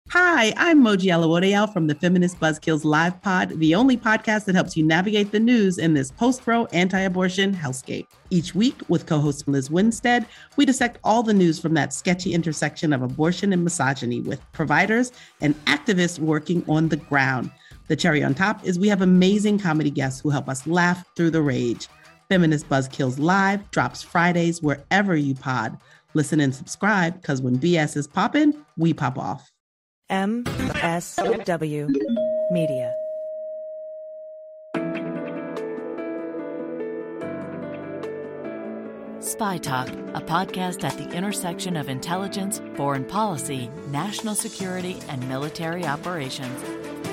Hi, I'm Moji Alawodeyal from the Feminist Buzzkills Live Pod, the only podcast that helps you navigate the news in this post-pro anti-abortion hellscape. Each week, with co-host Liz Winstead, we dissect all the news from that sketchy intersection of abortion and misogyny with providers and activists working on the ground. The cherry on top is we have amazing comedy guests who help us laugh through the rage. Feminist Buzzkills Live drops Fridays wherever you pod. Listen and subscribe, because when BS is popping, we pop off. MSW Media. Spy Talk, a podcast at the intersection of intelligence, foreign policy, national security, and military operations.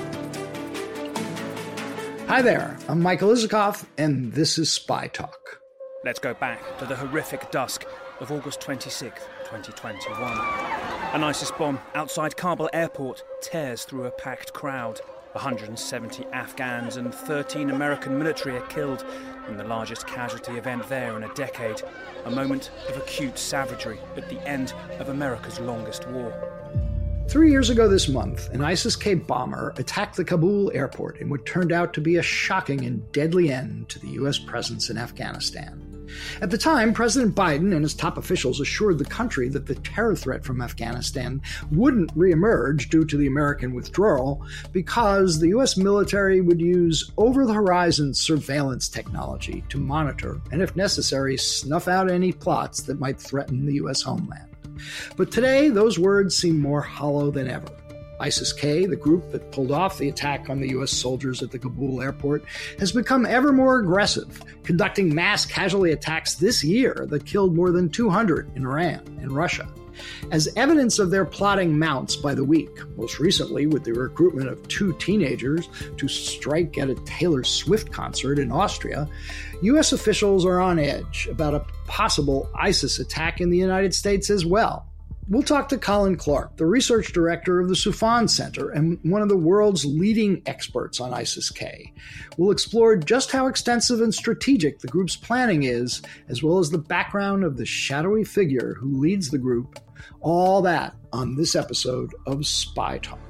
Hi there, I'm Michael Isikoff, and this is Spy Talk. Let's go back to the horrific dusk of August 26th, 2021. An ISIS bomb outside Kabul airport tears through a packed crowd. 170 Afghans and 13 American military are killed in the largest casualty event there in a decade. A moment of acute savagery at the end of America's longest war. 3 years ago this month, an ISIS-K bomber attacked the Kabul airport in what turned out to be a shocking and deadly end to the U.S. presence in Afghanistan. At the time, President Biden and his top officials assured the country that the terror threat from Afghanistan wouldn't reemerge due to the American withdrawal because the U.S. military would use over-the-horizon surveillance technology to monitor and, if necessary, snuff out any plots that might threaten the U.S. homeland. But today, those words seem more hollow than ever. ISIS-K, the group that pulled off the attack on the U.S. soldiers at the Kabul airport, has become ever more aggressive, conducting mass casualty attacks this year that killed more than 200 in Iran and Russia. As evidence of their plotting mounts by the week, most recently with the recruitment of 2 teenagers to strike at a Taylor Swift concert in Austria, U.S. officials are on edge about a possible ISIS attack in the United States as well. We'll talk to Colin Clark, the research director of the Soufan Center and one of the world's leading experts on ISIS-K. We'll explore just how extensive and strategic the group's planning is, as well as the background of the shadowy figure who leads the group. All that on this episode of Spy Talk.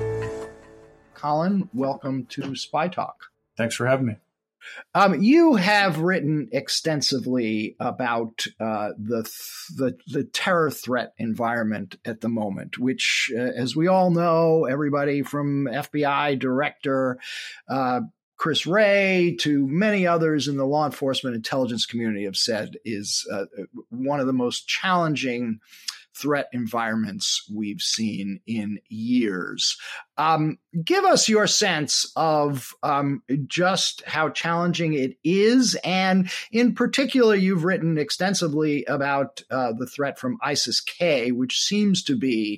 Colin, welcome to Spy Talk. Thanks for having me. You have written extensively about the terror threat environment at the moment, which, as we all know, everybody from FBI Director Chris Wray to many others in the law enforcement intelligence community have said is one of the most challenging threat environments we've seen in years. Give us your sense of just how challenging it is. And in particular, you've written extensively about the threat from ISIS-K, which seems to be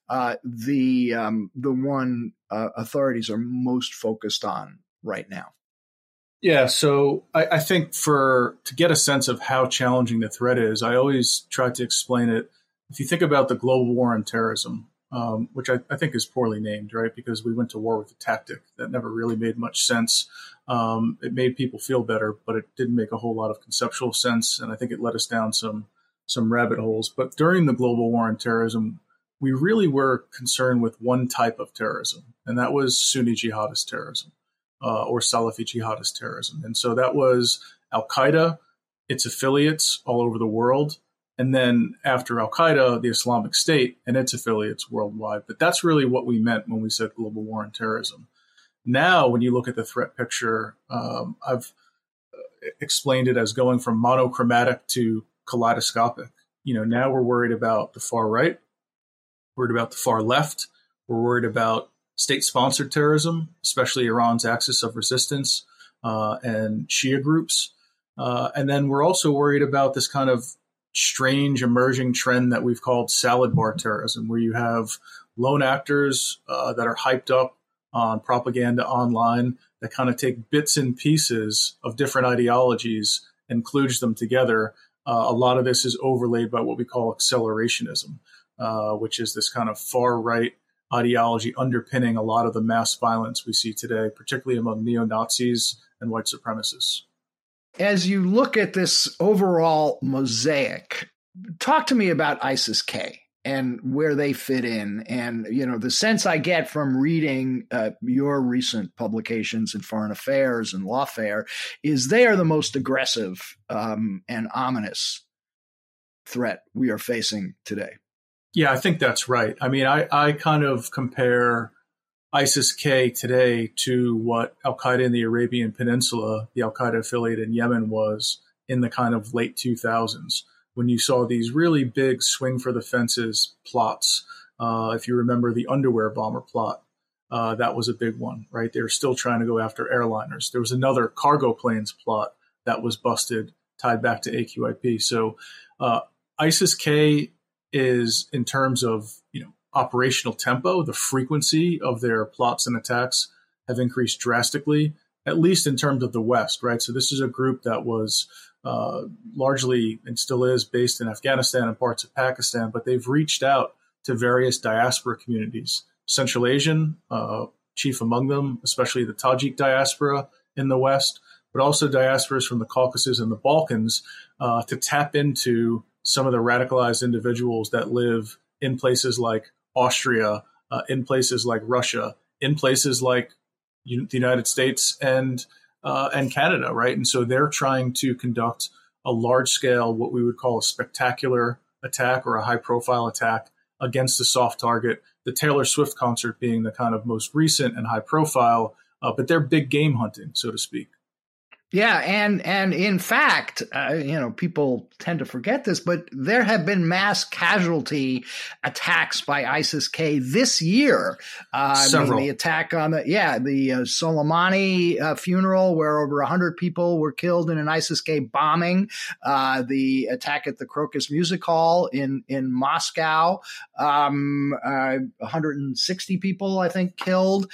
the one authorities are most focused on right now. Yeah, so I think to get a sense of how challenging the threat is, I always try to explain it. If you think about the global war on terrorism, which I think is poorly named, right? Because we went to war with a tactic that never really made much sense. It made people feel better, but it didn't make a whole lot of conceptual sense. And I think it led us down some rabbit holes. But during the global war on terrorism, we really were concerned with one type of terrorism, and that was Sunni jihadist terrorism or Salafi jihadist terrorism. And so that was Al-Qaeda, its affiliates all over the world. And then after Al-Qaeda, the Islamic State and its affiliates worldwide. But that's really what we meant when we said global war on terrorism. Now, when you look at the threat picture, I've explained it as going from monochromatic to kaleidoscopic. Now we're worried about the far right, worried about the far left, we're worried about state-sponsored terrorism, especially Iran's axis of resistance and Shia groups. And then we're also worried about this kind of strange emerging trend that we've called salad bar terrorism, where you have lone actors that are hyped up on propaganda online that kind of take bits and pieces of different ideologies and kludge them together. A lot of this is overlaid by what we call accelerationism, which is this kind of far right ideology underpinning a lot of the mass violence we see today, particularly among neo-Nazis and white supremacists. As you look at this overall mosaic, talk to me about ISIS-K where they fit in. And, the sense I get from reading your recent publications in Foreign Affairs and Lawfare is they are the most aggressive and ominous threat we are facing today. Yeah, I think that's right. I mean, I kind of compare ISIS-K today to what Al-Qaeda in the Arabian Peninsula, the Al-Qaeda affiliate in Yemen, was in the kind of late 2000s, when you saw these really big swing for the fences plots. If you remember the underwear bomber plot, that was a big one, right? They were still trying to go after airliners. There was another cargo planes plot that was busted, tied back to AQIP. So ISIS-K is, in terms of operational tempo, the frequency of their plots and attacks have increased drastically, at least in terms of the West, right? So this is a group that was largely, and still is, based in Afghanistan and parts of Pakistan, but they've reached out to various diaspora communities, Central Asian, chief among them, especially the Tajik diaspora in the West, but also diasporas from the Caucasus and the Balkans, to tap into some of the radicalized individuals that live in places like Austria, in places like Russia, in places like the United States and Canada, right? And so they're trying to conduct a large scale, what we would call a spectacular attack or a high profile attack against a soft target. The Taylor Swift concert being the kind of most recent and high profile, but they're big game hunting, so to speak. Yeah, and in fact, people tend to forget this, but there have been mass casualty attacks by ISIS-K this year. Several. The attack on the Soleimani funeral, where over 100 people were killed in an ISIS-K bombing. The attack at the Crocus Music Hall in Moscow, 160 people, I think, killed.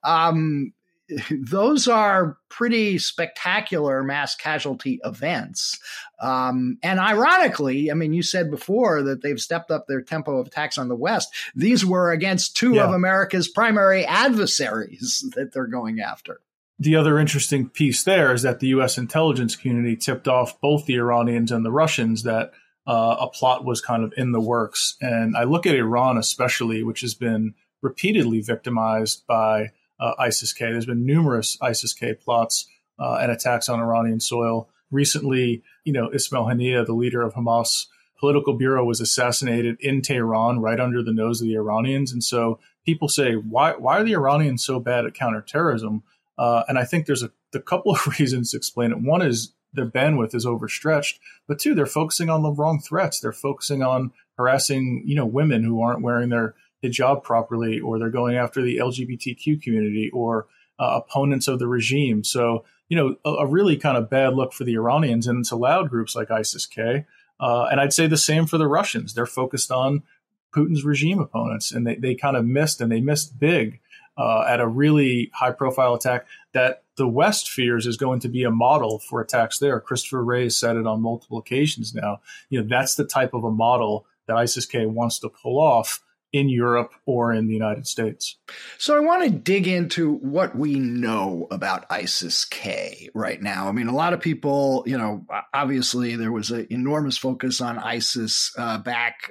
Those are pretty spectacular mass casualty events. And ironically, I mean, you said before that they've stepped up their tempo of attacks on the West. These were against two of America's primary adversaries that they're going after. The other interesting piece there is that the U.S. intelligence community tipped off both the Iranians and the Russians that a plot was kind of in the works. And I look at Iran especially, which has been repeatedly victimized by ISIS-K. There's been numerous ISIS-K plots and attacks on Iranian soil. Recently, Ismail Haniyeh, the leader of Hamas political bureau, was assassinated in Tehran right under the nose of the Iranians. And so people say, why are the Iranians so bad at counterterrorism? And I think there's a couple of reasons to explain it. One is their bandwidth is overstretched, but two, they're focusing on the wrong threats. They're focusing on harassing, women who aren't wearing their hijab properly, or they're going after the LGBTQ community or opponents of the regime. So, a really kind of bad look for the Iranians, and it's allowed groups like ISIS-K. And I'd say the same for the Russians. They're focused on Putin's regime opponents, and they kind of missed big at a really high profile attack that the West fears is going to be a model for attacks there. Christopher Wray has said it on multiple occasions now. That's the type of a model that ISIS-K wants to pull off in Europe or in the United States. So I want to dig into what we know about ISIS-K right now. I mean, a lot of people, obviously there was an enormous focus on ISIS back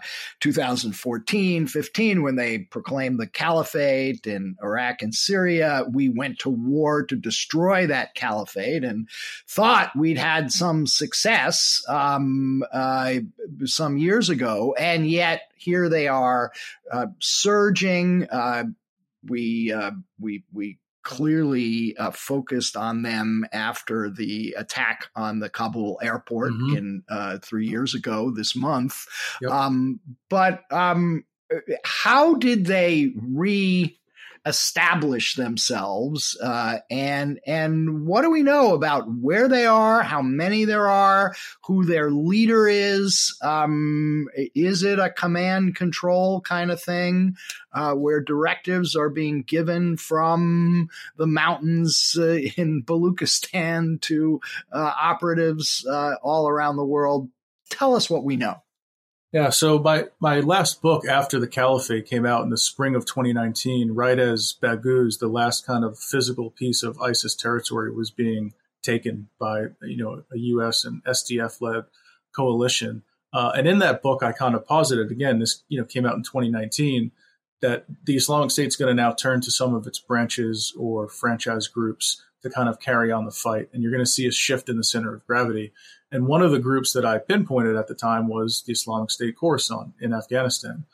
2014, 15, when they proclaimed the caliphate in Iraq and Syria. We went to war to destroy that caliphate and thought we'd had some success some years ago. And yet here they are surging. We clearly focused on them after the attack on the Kabul airport in 3 years ago this month. Yep. But how did they establish themselves, and what do we know about where they are, how many there are, who their leader is? Is it a command control kind of thing, where directives are being given from the mountains in Baluchistan to operatives all around the world? Tell us what we know. Yeah, so my last book after the Caliphate came out in the spring of 2019, right as Baghouz, the last kind of physical piece of ISIS territory, was being taken by a U.S. and SDF-led coalition. And in that book, I kind of posited, again, this came out in 2019, that the Islamic State's going to now turn to some of its branches or franchise groups to kind of carry on the fight. And you're going to see a shift in the center of gravity. And one of the groups that I pinpointed at the time was the Islamic State Khorasan in Afghanistan.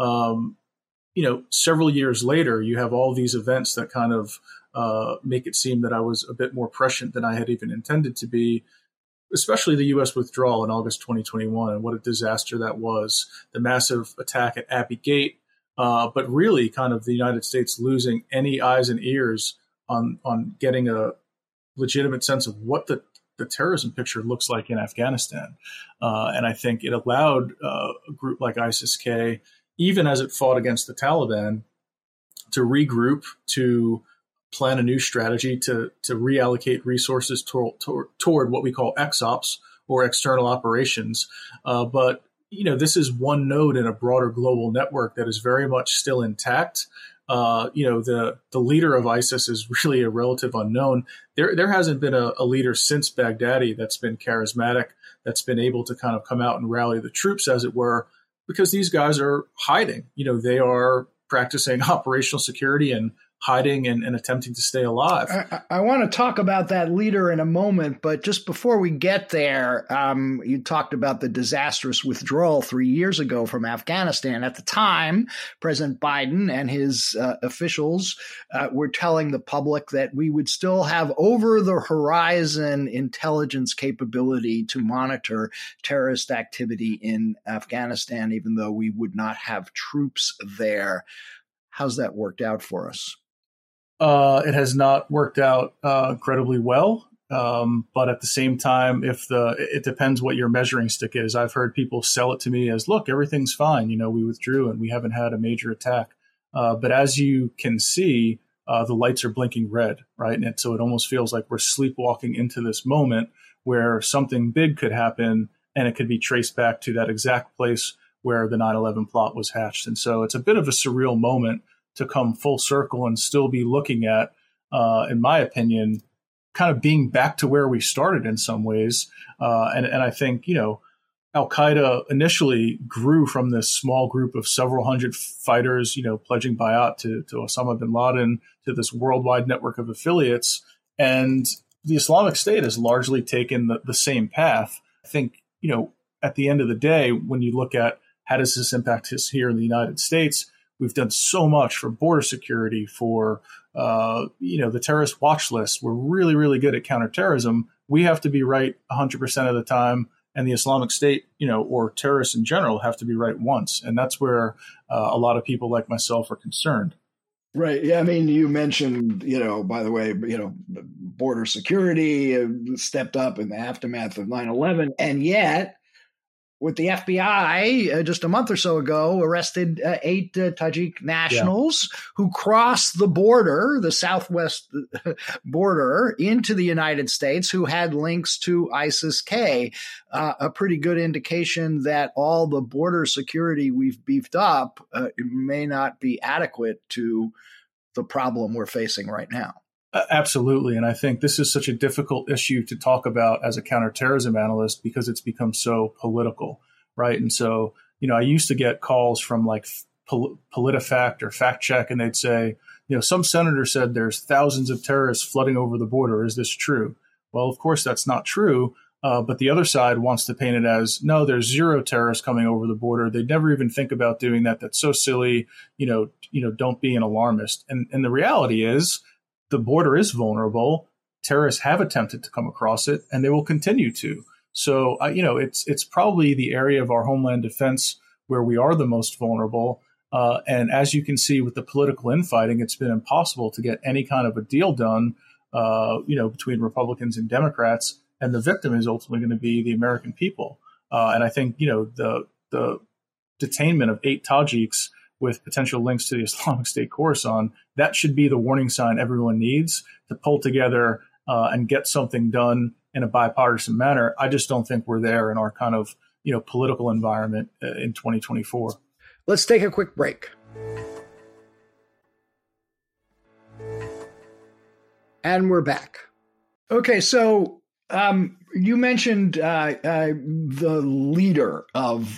Several years later, you have all these events that kind of make it seem that I was a bit more prescient than I had even intended to be, especially the U.S. withdrawal in August 2021 and what a disaster that was, the massive attack at Abbey Gate, but really kind of the United States losing any eyes and ears on getting a legitimate sense of what the terrorism picture looks like in Afghanistan. And I think it allowed a group like ISIS-K, even as it fought against the Taliban, to regroup, to plan a new strategy, to reallocate resources toward what we call XOps, or external operations. But this is one node in a broader global network that is very much still intact. The leader of ISIS is really a relative unknown. There hasn't been a leader since Baghdadi that's been charismatic, that's been able to kind of come out and rally the troops, as it were, because these guys are hiding. They are practicing operational security and hiding and attempting to stay alive. I want to talk about that leader in a moment, but just before we get there, you talked about the disastrous withdrawal 3 years ago from Afghanistan. At the time, President Biden and his officials were telling the public that we would still have over-the-horizon intelligence capability to monitor terrorist activity in Afghanistan, even though we would not have troops there. How's that worked out for us? It has not worked out incredibly well, but at the same time, it depends what your measuring stick is. I've heard people sell it to me as, look, everything's fine. We withdrew and we haven't had a major attack. But as you can see, the lights are blinking red, right? And so it almost feels like we're sleepwalking into this moment where something big could happen, and it could be traced back to that exact place where the 9/11 plot was hatched. And so it's a bit of a surreal moment to come full circle and still be looking at, in my opinion, kind of being back to where we started in some ways. And I think, Al-Qaeda initially grew from this small group of several hundred fighters, pledging bayat to Osama bin Laden, to this worldwide network of affiliates. And the Islamic State has largely taken the same path. I think, at the end of the day, when you look at how does this impact us here in the United States, we've done so much for border security, for the terrorist watch list. We're really, really good at counterterrorism. We have to be right 100% of the time, and the Islamic State, or terrorists in general, have to be right once. And that's where a lot of people like myself are concerned. Right. Yeah. I mean, you mentioned, by the way, border security stepped up in the aftermath of 9/11, and yet, with the FBI just a month or so ago, arrested 8 Tajik nationals who crossed the border, the southwest border, into the United States, who had links to ISIS-K, a pretty good indication that all the border security we've beefed up may not be adequate to the problem we're facing right now. Absolutely. And I think this is such a difficult issue to talk about as a counterterrorism analyst because it's become so political, right? And so, I used to get calls from like PolitiFact or Fact Check, and they'd say, some senator said there's thousands of terrorists flooding over the border. Is this true? Well, of course, that's not true. But the other side wants to paint it as, no, there's 0 terrorists coming over the border. They'd never even think about doing that. That's so silly. Don't be an alarmist. And the reality is, the border is vulnerable. Terrorists have attempted to come across it, and they will continue to. So, it's probably the area of our homeland defense where we are the most vulnerable. And as you can see with the political infighting, it's been impossible to get any kind of a deal done, between Republicans and Democrats. And the victim is ultimately going to be the American people. And I think, the detainment of 8 Tajiks with potential links to the Islamic State Khorasan, that should be the warning sign everyone needs to pull together and get something done in a bipartisan manner. I just don't think we're there in our kind of, political environment in 2024. Let's take a quick break. And we're back. Okay, so You mentioned the leader of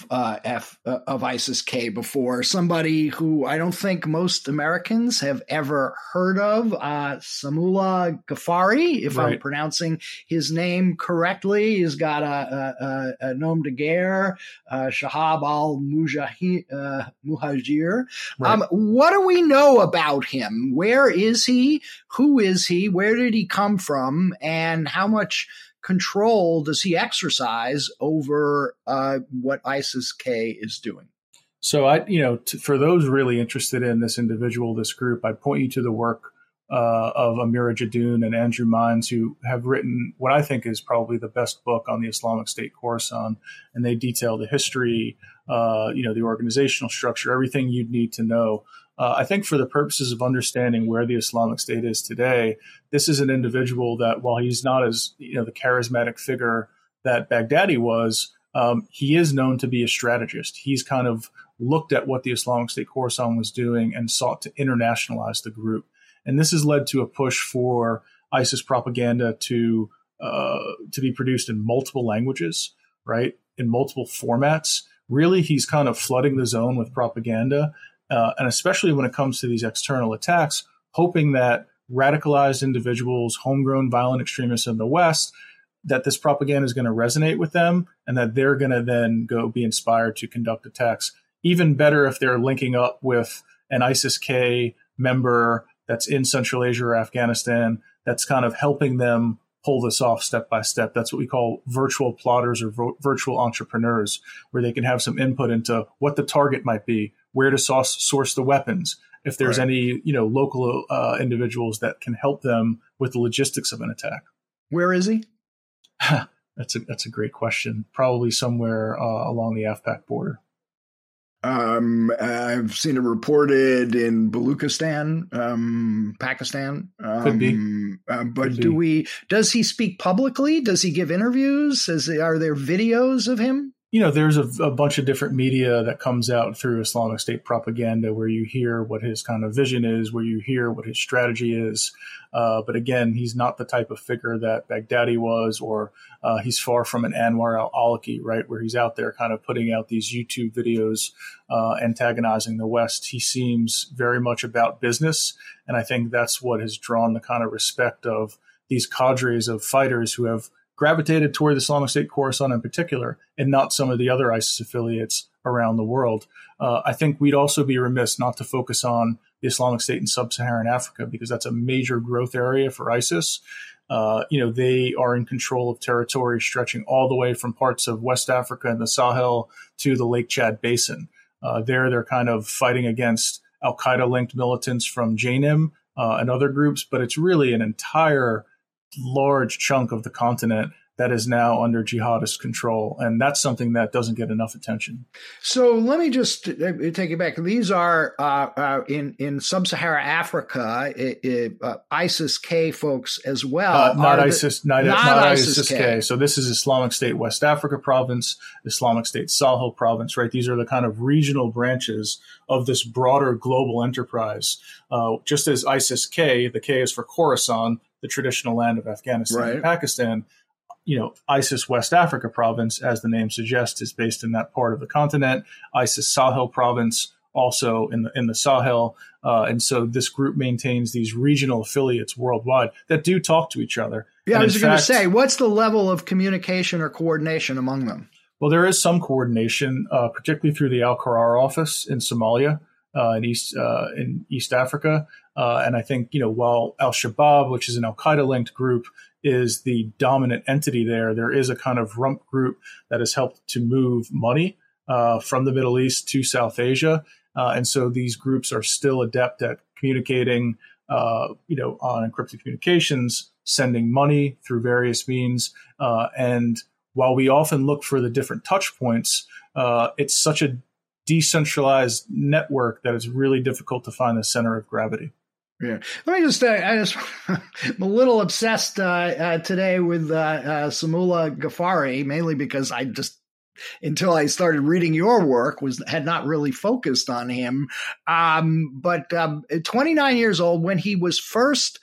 ISIS-K before, somebody who I don't think most Americans have ever heard of, Samulla Ghaffari, if I'm pronouncing his name correctly. He's got a nom de guerre, Shahab al-Muhajir. What do we know about him? Where is he? Who is he? Where did he come from? And how much control does he exercise over what ISIS-K is doing? So for those really interested in this individual, this group, I'd point you to the work of Amira Jadun and Andrew Mines, who have written what I think is probably the best book on the Islamic State Khorasan. And they detail the history, the organizational structure, everything you'd need to know. I think for the purposes of understanding where the Islamic State is today, this is an individual that, while he's not as the charismatic figure that Baghdadi was, he is known to be a strategist. He's kind of looked at what the Islamic State Khorasan was doing and sought to internationalize the group. And this has led to a push for ISIS propaganda to be produced in multiple languages, right? In multiple formats. Really, he's kind of flooding the zone with propaganda. And especially when it comes to these external attacks, hoping that radicalized individuals, homegrown violent extremists in the West, that this propaganda is going to resonate with them and that they're going to then go be inspired to conduct attacks. Even better if they're linking up with an ISIS-K member that's in Central Asia or Afghanistan that's kind of helping them pull this off step by step. That's what we call virtual plotters or virtual entrepreneurs, where they can have some input into what the target might be, where to source the weapons, if there's any local individuals that can help them with the logistics of an attack. Where is he? That's a great question. Probably somewhere along the AfPak border. I've seen it reported in Baluchistan, Pakistan. Could be. But does he speak publicly? Does he give interviews? Are there videos of him? There's a bunch of different media that comes out through Islamic State propaganda where you hear what his kind of vision is, where you hear what his strategy is. But again, he's not the type of figure that Baghdadi was, or he's far from an Anwar al-Awlaki, right, where he's out there kind of putting out these YouTube videos antagonizing the West. He seems very much about business. And I think that's what has drawn the kind of respect of these cadres of fighters who have gravitated toward the Islamic State Khorasan in particular, and not some of the other ISIS affiliates around the world. I think we'd also be remiss not to focus on the Islamic State in sub-Saharan Africa, because that's a major growth area for ISIS. They are in control of territory stretching all the way from parts of West Africa and the Sahel to the Lake Chad Basin. They're kind of fighting against al-Qaeda-linked militants from Jainim and other groups, but it's really an entire large chunk of the continent that is now under jihadist control. And that's something that doesn't get enough attention. So let me just take it back. These are in sub-Saharan Africa, ISIS-K folks as well. Not ISIS-K. So this is Islamic State West Africa province, Islamic State Sahel province, right? These are the kind of regional branches of this broader global enterprise. Just as ISIS-K, the K is for Khorasan, the traditional land of Afghanistan and Pakistan. ISIS West Africa province, as the name suggests, is based in that part of the continent. ISIS Sahel province, also in the Sahel. And so this group maintains these regional affiliates worldwide that do talk to each other. Yeah, and I was going to say, what's the level of communication or coordination among them? Well, there is some coordination, particularly through the Al-Qarar office in Somalia. In East Africa. And I think, while Al-Shabaab, which is an Al-Qaeda-linked group, is the dominant entity there is a kind of rump group that has helped to move money from the Middle East to South Asia. And so these groups are still adept at communicating, on encrypted communications, sending money through various means. And while we often look for the different touch points, it's such a decentralized network that it's really difficult to find the center of gravity. Yeah. Let me I'm a little obsessed today with Samulla Ghaffari, mainly because until I started reading your work, had not really focused on him. But 29 years old, when he was first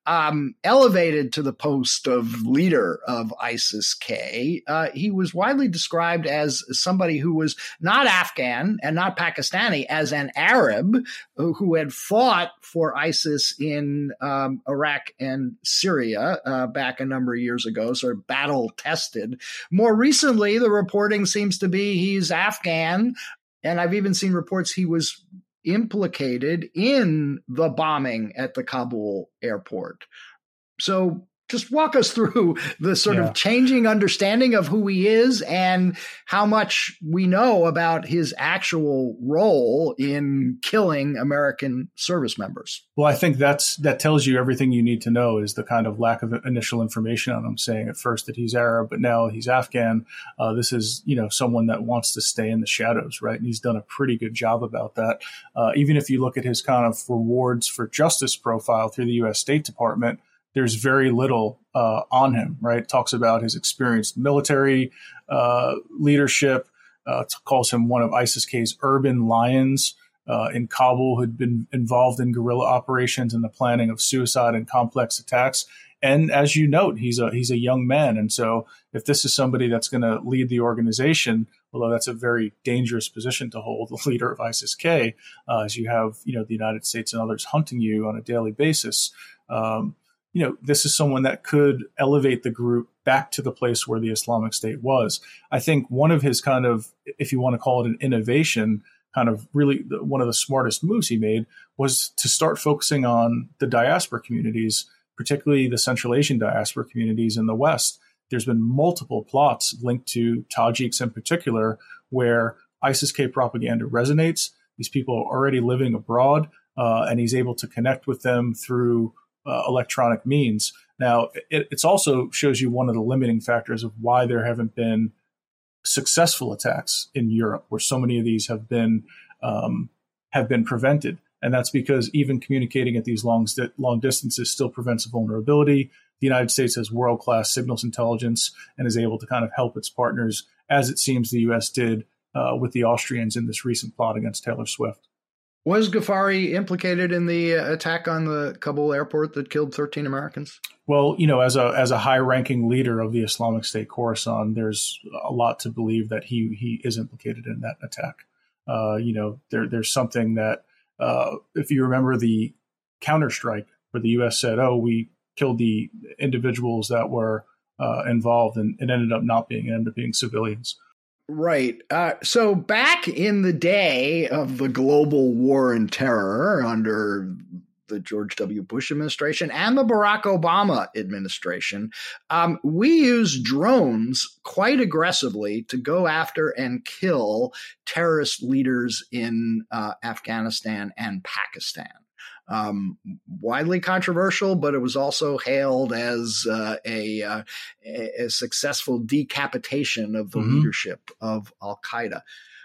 elevated to the post of leader of ISIS-K, he was widely described as somebody who was not Afghan and not Pakistani, as an Arab who had fought for ISIS in Iraq and Syria back a number of years ago, sort of battle-tested. More recently, the reporting seems to be he's Afghan, and I've even seen reports he was implicated in the bombing at the Kabul airport. So just walk us through the sort of changing understanding of who he is and how much we know about his actual role in killing American service members. Well, I think that tells you everything you need to know, is the kind of lack of initial information on him, saying at first that he's Arab, but now he's Afghan. This is, someone that wants to stay in the shadows, right? And he's done a pretty good job about that. Even if you look at his kind of rewards for justice profile through the U.S. State Department, there's very little on him, right? Talks about his experienced military leadership, calls him one of ISIS-K's urban lions in Kabul, who'd been involved in guerrilla operations and the planning of suicide and complex attacks. And as you note, he's a young man. And so if this is somebody that's going to lead the organization, although that's a very dangerous position to hold, the leader of ISIS-K, as you have, the United States and others hunting you on a daily basis, this is someone that could elevate the group back to the place where the Islamic State was. I think one of his kind of, if you want to call it an innovation, kind of really one of the smartest moves he made was to start focusing on the diaspora communities, particularly the Central Asian diaspora communities in the West. There's been multiple plots linked to Tajiks in particular, where ISIS-K propaganda resonates. These people are already living abroad, and he's able to connect with them through electronic means. Now, it's also shows you one of the limiting factors of why there haven't been successful attacks in Europe, where so many of these have been prevented. And that's because even communicating at these long distances still prevents a vulnerability. The United States has world-class signals intelligence and is able to kind of help its partners, as it seems the U.S. did with the Austrians in this recent plot against Taylor Swift. Was Ghaffari implicated in the attack on the Kabul airport that killed 13 Americans? Well, as a high-ranking leader of the Islamic State Khorasan, there's a lot to believe that he is implicated in that attack. There's something that, if you remember the counterstrike, where the U.S. said, "Oh, we killed the individuals that were involved," and it ended up being civilians. Right. So back in the day of the global war on terror under the George W. Bush administration and the Barack Obama administration, we used drones quite aggressively to go after and kill terrorist leaders in Afghanistan and Pakistan. Widely controversial, but it was also hailed as a successful decapitation of the leadership of Al-Qaeda.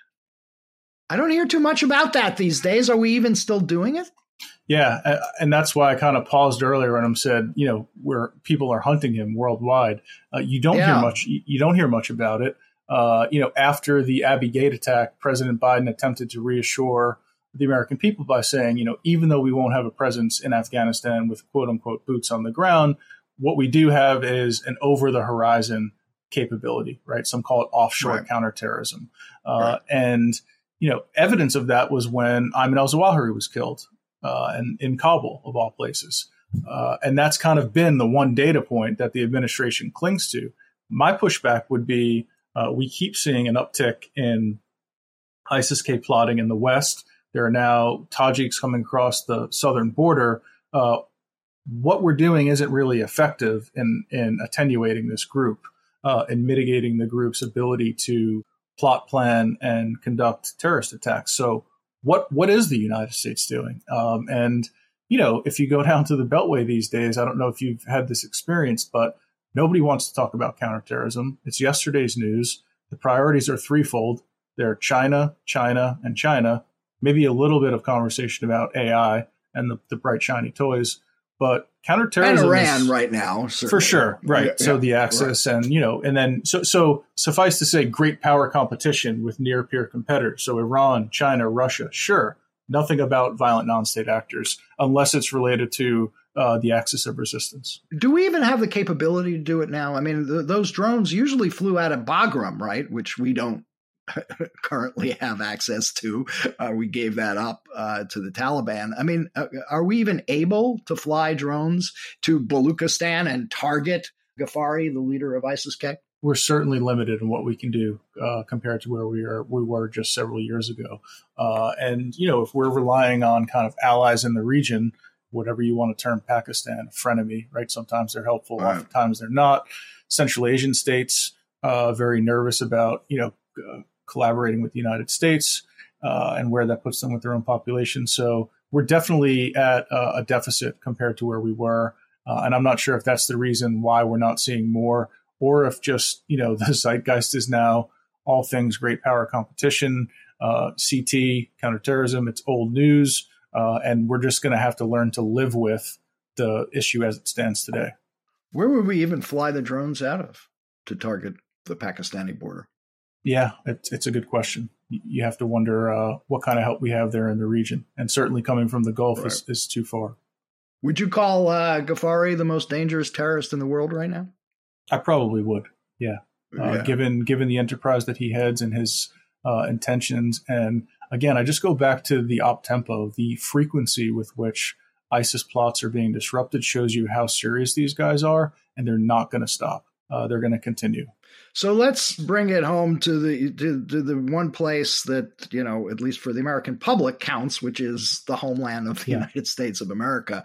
I don't hear too much about that these days. Are we even still doing it? Yeah, and that's why I kind of paused earlier and said, where people are hunting him worldwide. You don't hear much. You don't hear much about it. After the Abbey Gate attack, President Biden attempted to reassure the American people by saying, even though we won't have a presence in Afghanistan with quote unquote boots on the ground, what we do have is an over the horizon capability, right? Some call it offshore counterterrorism. And, evidence of that was when Ayman al-Zawahiri was killed and in Kabul, of all places. And that's kind of been the one data point that the administration clings to. My pushback would be we keep seeing an uptick in ISIS-K plotting in the West. There are now Tajiks coming across the southern border. What we're doing isn't really effective in attenuating this group and mitigating the group's ability to plot, plan, and conduct terrorist attacks. So what is the United States doing? And if you go down to the Beltway these days, I don't know if you've had this experience, but nobody wants to talk about counterterrorism. It's yesterday's news. The priorities are threefold. They're China, China, and China. Maybe a little bit of conversation about AI and the bright, shiny toys, but counterterrorism and Iran right now, certainly. For sure, right? Yeah, so the Axis, right. And then so suffice to say, great power competition with near peer competitors. So Iran, China, Russia, sure. Nothing about violent non-state actors, unless it's related to the axis of resistance. Do we even have the capability to do it now? I mean, those drones usually flew out of Bagram, right? Which we don't currently have access to. We gave that up to the Taliban. I mean, are we even able to fly drones to Baluchistan and target Ghaffari, the leader of ISIS-K? We're certainly limited in what we can do compared to where we were just several years ago. And, if we're relying on kind of allies in the region, whatever you want to term Pakistan, a frenemy, right? Sometimes they're helpful, oftentimes they're not. Central Asian states, very nervous about, collaborating with the United States and where that puts them with their own population. So we're definitely at a deficit compared to where we were. And I'm not sure if that's the reason why we're not seeing more, or if just, the zeitgeist is now all things great power competition, CT, counterterrorism, it's old news. And we're just going to have to learn to live with the issue as it stands today. Where would we even fly the drones out of to target the Pakistani border? Yeah, it's a good question. You have to wonder what kind of help we have there in the region. And certainly coming from the Gulf is too far. Would you call Ghaffari the most dangerous terrorist in the world right now? I probably would, yeah. Given the enterprise that he heads and his intentions. And again, I just go back to the op tempo. The frequency with which ISIS plots are being disrupted shows you how serious these guys are, and they're not going to stop. They're going to continue. So let's bring it home to the one place that, at least for the American public counts, which is the homeland of the United States of America.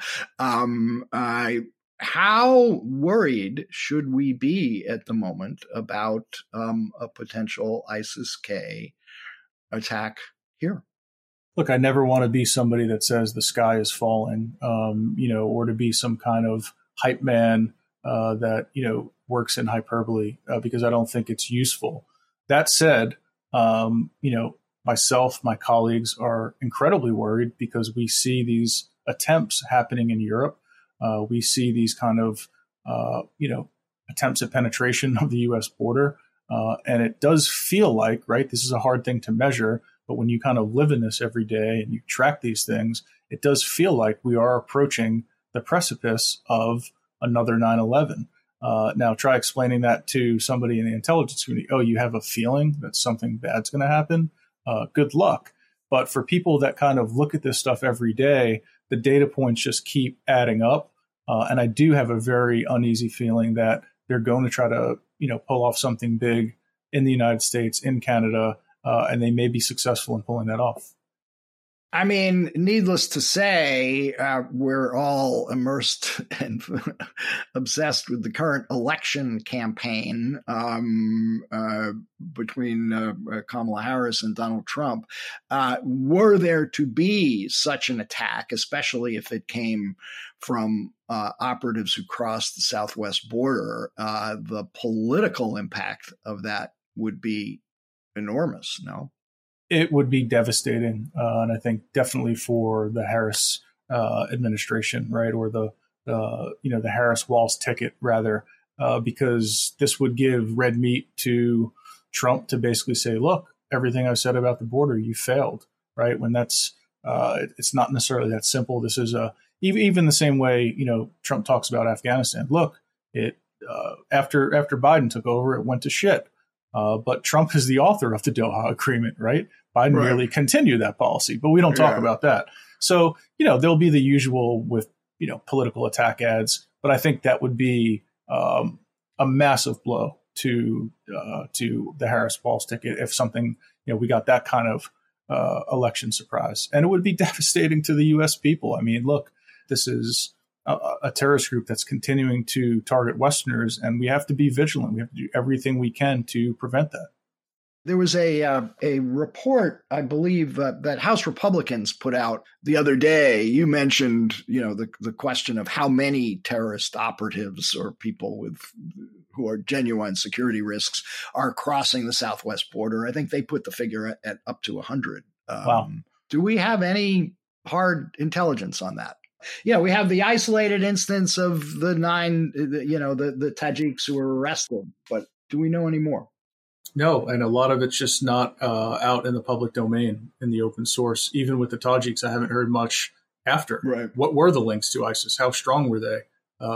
How worried should we be at the moment about a potential ISIS-K attack here? Look, I never want to be somebody that says the sky is falling, or to be some kind of hype man that, works in hyperbole because I don't think it's useful. That said, myself, my colleagues are incredibly worried because we see these attempts happening in Europe. We see these kind of, attempts at penetration of the U.S. border. And it does feel like, right, this is a hard thing to measure, but when you kind of live in this every day and you track these things, it does feel like we are approaching the precipice of another 9/11. Now, try explaining that to somebody in the intelligence community. Oh, you have a feeling that something bad's going to happen? Good luck. But for people that kind of look at this stuff every day, the data points just keep adding up. And I do have a very uneasy feeling that they're going to try to, pull off something big in the United States, in Canada, and they may be successful in pulling that off. I mean, needless to say, we're all immersed and obsessed with the current election campaign between Kamala Harris and Donald Trump. Were there to be such an attack, especially if it came from operatives who crossed the southwest border, the political impact of that would be enormous, no? It would be devastating, and I think definitely for the Harris administration, right, or the Harris-Walz ticket, rather, because this would give red meat to Trump to basically say, look, everything I've said about the border, you failed, right? When that's it's not necessarily that simple. This is even the same way, Trump talks about Afghanistan. Look, after Biden took over, it went to shit. But Trump is the author of the Doha Agreement, right? Biden merely continued that policy, but we don't talk about that. So, there'll be the usual with, political attack ads, but I think that would be a massive blow to the Harris-Walz ticket if something, we got that kind of election surprise. And it would be devastating to the U.S. people. I mean, look, this is a terrorist group that's continuing to target Westerners, and we have to be vigilant. We have to do everything we can to prevent that. There was a report, I believe, that House Republicans put out the other day. You mentioned, the question of how many terrorist operatives or people who are genuine security risks are crossing the southwest border. I think they put the figure at up to 100. Wow. Do we have any hard intelligence on that? Yeah, we have the isolated instance of the 9, the Tajiks who were arrested, but do we know any more? No, and a lot of it's just not out in the public domain, in the open source. Even with the Tajiks, I haven't heard much after. Right. What were the links to ISIS? How strong were they?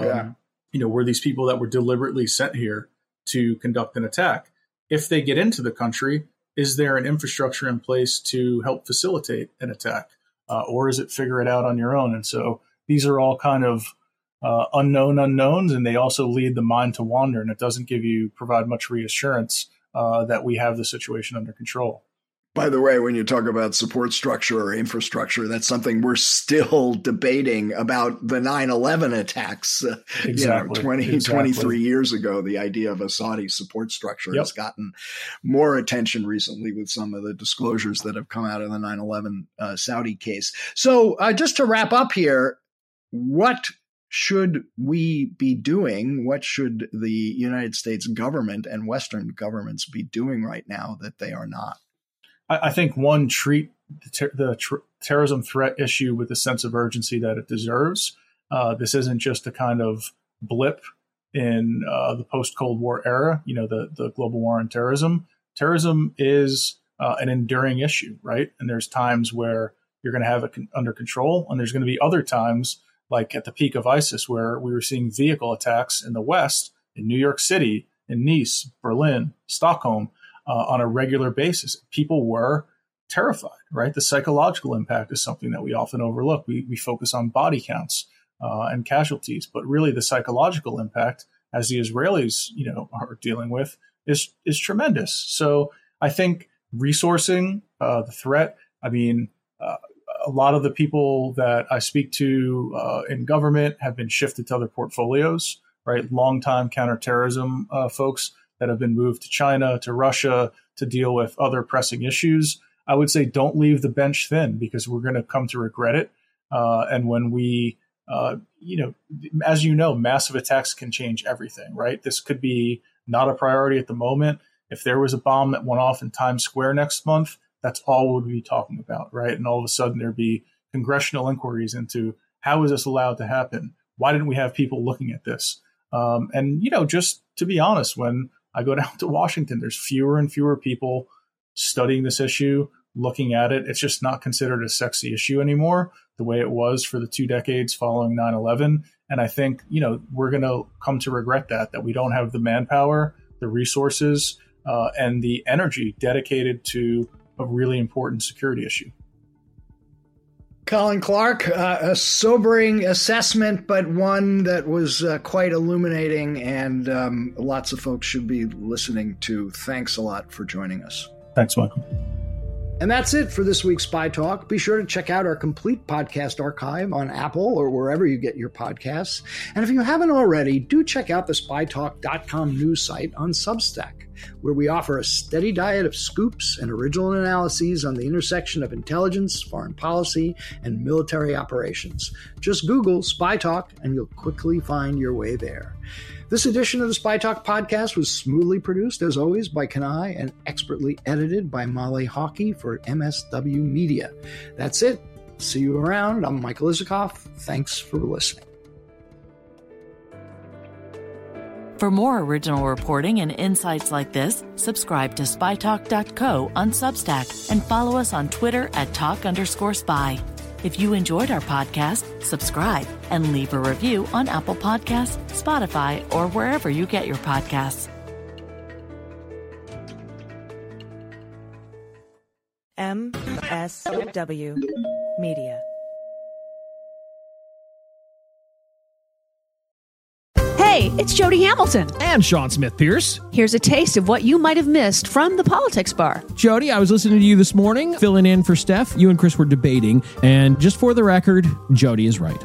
Were these people that were deliberately sent here to conduct an attack? If they get into the country, is there an infrastructure in place to help facilitate an attack? Or is it figure it out on your own? And so these are all kind of unknown unknowns, and they also lead the mind to wander, and it doesn't provide much reassurance that we have the situation under control. By the way, when you talk about support structure or infrastructure, that's something we're still debating about the 9/11 attacks. Exactly. 23 years ago, the idea of a Saudi support structure has gotten more attention recently with some of the disclosures that have come out of the 9/11 Saudi case. So just to wrap up here, what should we be doing? What should the United States government and Western governments be doing right now that they are not? I think one, treat the terrorism threat issue with the sense of urgency that it deserves. This isn't just a kind of blip in the post-Cold War era, the global war on terrorism. Terrorism is an enduring issue, right? And there's times where you're going to have it under control, and there's going to be other times, like at the peak of ISIS, where we were seeing vehicle attacks in the West, in New York City, in Nice, Berlin, Stockholm, on a regular basis. People were terrified, right? The psychological impact is something that we often overlook. We focus on body counts and casualties, but really the psychological impact, as the Israelis, are dealing with, is tremendous. So I think resourcing the threat. I mean, a lot of the people that I speak to in government have been shifted to other portfolios, right? Longtime counterterrorism folks that have been moved to China, to Russia, to deal with other pressing issues. I would say don't leave the bench thin, because we're going to come to regret it. And when we, as you know, massive attacks can change everything, right? This could be not a priority at the moment. If there was a bomb that went off in Times Square next month, that's all we'd be talking about, right? And all of a sudden there'd be congressional inquiries into how is this allowed to happen? Why didn't we have people looking at this? And just to be honest, when I go down to Washington, there's fewer and fewer people studying this issue, looking at it. It's just not considered a sexy issue anymore, the way it was for the 2 decades following 9/11. And I think, we're going to come to regret that we don't have the manpower, the resources, and the energy dedicated to a really important security issue. Colin Clark, a sobering assessment, but one that was quite illuminating, and lots of folks should be listening to. Thanks a lot for joining us. Thanks, Michael. And that's it for this week's Spy Talk. Be sure to check out our complete podcast archive on Apple or wherever you get your podcasts. And if you haven't already, do check out the spytalk.com news site on Substack, where we offer a steady diet of scoops and original analyses on the intersection of intelligence, foreign policy, and military operations. Just Google Spy Talk and you'll quickly find your way there. This edition of the Spy Talk podcast was smoothly produced, as always, by Kanai and expertly edited by Molly Hockey for MSW Media. That's it. See you around. I'm Michael Isikoff. Thanks for listening. For more original reporting and insights like this, subscribe to spytalk.co on Substack and follow us on Twitter at @talk_spy. If you enjoyed our podcast, subscribe and leave a review on Apple Podcasts, Spotify, or wherever you get your podcasts. MSW Media. Hey, it's Jody Hamilton. And Sean Smith-Pierce. Here's a taste of what you might have missed from the Politics Bar. Jody, I was listening to you this morning, filling in for Steph. You and Chris were debating, and just for the record, Jody is right.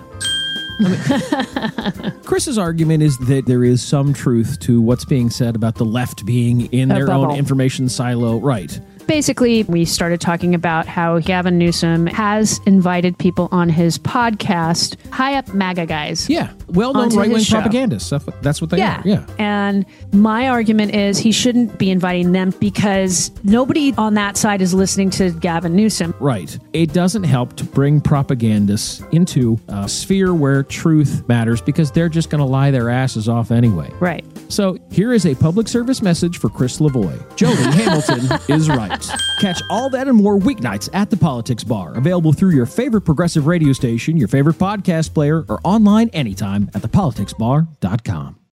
Chris's argument is that there is some truth to what's being said about the left being in their own information silo. Right. Basically, we started talking about how Gavin Newsom has invited people on his podcast, high-up MAGA guys. Yeah, well-known right-wing propagandists. That's what they are. Yeah. And my argument is he shouldn't be inviting them because nobody on that side is listening to Gavin Newsom. Right. It doesn't help to bring propagandists into a sphere where truth matters because they're just going to lie their asses off anyway. Right. So here is a public service message for Chris Lavoie. Jody Hamilton is right. politics. Catch all that and more weeknights at The Politics Bar. Available through your favorite progressive radio station, your favorite podcast player, or online anytime at thepoliticsbar.com.